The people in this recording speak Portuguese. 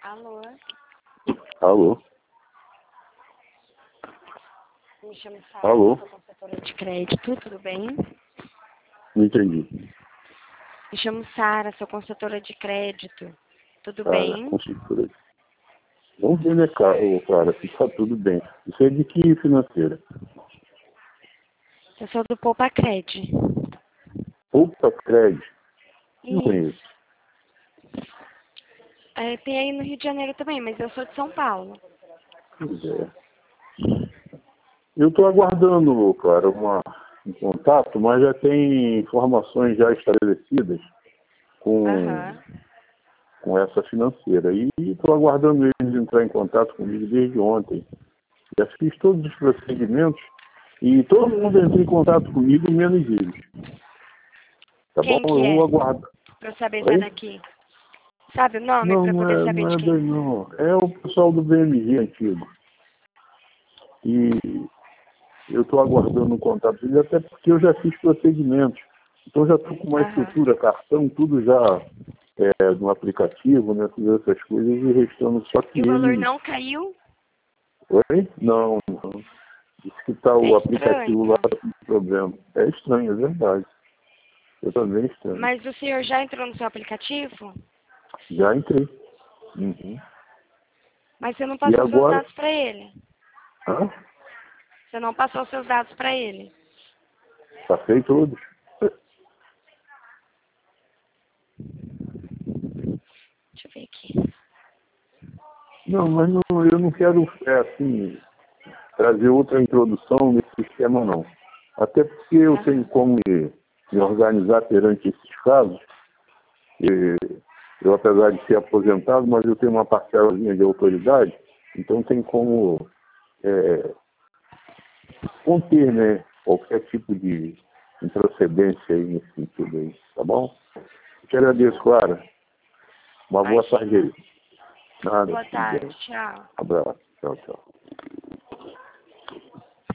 Alô? Alô? Me chamo Sara, Alô? sou consultora de crédito, tudo bem? Não entendi. Me chamo Sara, sou consultora de crédito, tudo Cara, bem? consultora. Vamos ver, né, cara, se tá tudo bem. Isso é de que financeira? Eu sou do Poupa Cred. Poupa Crédito. Não Isso. conheço. Tem aí no Rio de Janeiro também, mas eu sou de São Paulo. Pois é. Eu estou aguardando, cara, um contato, mas já tem informações já estabelecidas com, Aham. com essa financeira. E estou aguardando eles entrar em contato comigo desde ontem. Já fiz todos os procedimentos e todo mundo entrou em contato comigo, menos eles. Tá bom? Quem que Eu é? vou aguardar. Pra eu saber se é Oi? daqui. Sabe o nome Não, pra eu não poder é, saber não de é quem? daí não. É o pessoal do BMG antigo. E eu estou aguardando um contato dele, até porque eu já fiz procedimentos. Então já estou com uma Aham. estrutura, cartão, tudo já no aplicativo, né? Todas essas coisas, e restando só que E o valor eles. não caiu? Oi? Não, não. Diz que tá É o aplicativo lá estranho. com problema. É estranho, é verdade. Eu também estranho. Mas o senhor já entrou no seu aplicativo? Já entrei. Uhum. Mas você não E passou seus agora? dados pra ele. Hã? Você não passou seus dados pra ele. Passei todos. Deixa eu ver aqui. Não, mas não, eu não quero, assim, trazer outra introdução nesse sistema, não. Até porque eu tenho Aham. como me organizar perante esses casos. E eu, apesar de ser aposentado, mas eu tenho uma parcelazinha de autoridade, então tem como conter, né, qualquer tipo de improcedência aí nesse sentido aí, tá bom? Te agradeço, Clara. Uma boa tarde Imagina. aí. Nada, Boa tudo tarde. bem. Tchau. Abraço. Tchau, tchau.